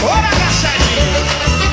Bora, agachadinho.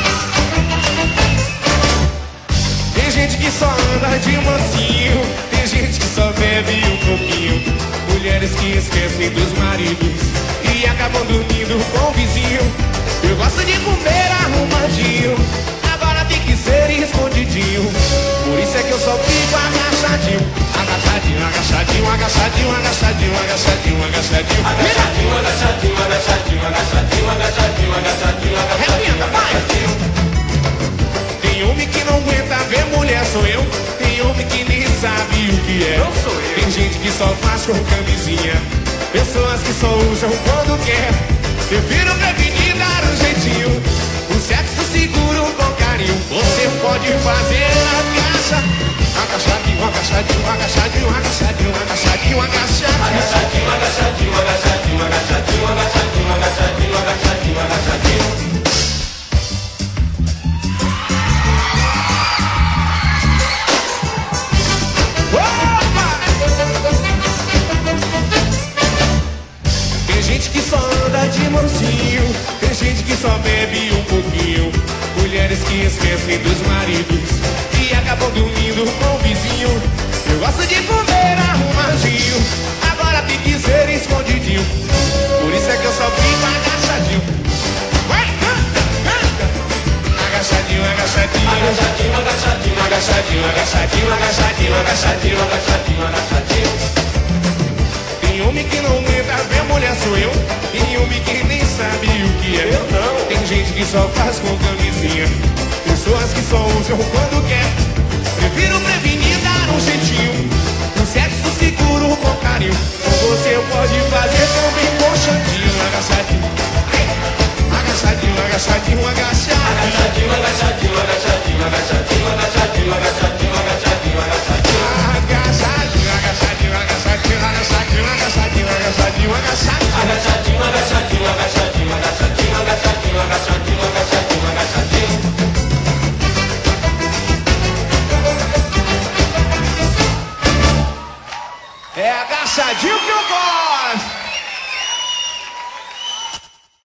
Tem gente que só anda de mansinho, tem gente que só bebe um pouquinho. Mulheres que esquecem dos maridos e acabam dormindo com o vizinho. Eu gosto de comer arrumadinho, agora tem que ser escondidinho. Por isso é que eu só fico agachadinho. Agachadinho, agachadinho, agachadinho, agachadinho, agachadinho, agachadinho. Agachadinho, agachadinho, agachadinho, agachadinho, agachadinho, agachadinho, agachadinho. Tem homem que não aguenta ver mulher, sou eu. Tem homem que nem sabe o que é. Não sou eu. Tem gente que só faz com camisinha, pessoas que só usam quando quer. Prefiro prevenir, dar um jeitinho, o sexo seguro com carinho. Você pode fazer agacha. Agachadinho, agachadinho, agachadinho, agachadinho, agachadinho, agachadinho. Agachadinho, agachadinho, agachadinho, agachadinho, agachadinho, agachadinho, agachadinho, agachadinho. Tem gente que só anda de mansinho, tem gente que só bebe um pouquinho. Mulheres que esquecem dos maridos e acabam dormindo com o vizinho. Eu gosto de comer arrumadinho, agora tem que ser escondidinho. Por isso é que eu só fico agachadinho. Agachadinho, agachadinho, agachadinho, agachadinho, agachadinho, agachadinho, agachadinho, agachadinho, agachadinho, agachadinho. Tem homem que não aguenta ver mulher, sou eu. Tem homem que nem sabe o que é. Eu não. Tem gente que só faz com camisinha, pessoas que só usam quando quer. Prefiro prevenir, dar um jeitinho, um sexo seguro com carinho. Você pode fazer também com xandinho. Agachadinho, agachadinho, agachadinho, agachadinho. Agachadinho, agachadinho, agachadinho, agachadinho, agachadinho, agachadinho, agachadinho, agachadinho. Agachadinho, agachadinho, agachadinho, agachadinho, agachadinho, agachadinho, agachadinho. Agachadinho, agachadinho, agachadinho, agachadinho, agachadinho, agachadinho, agachadinho, agachadinho. É agachadinho que eu gosto.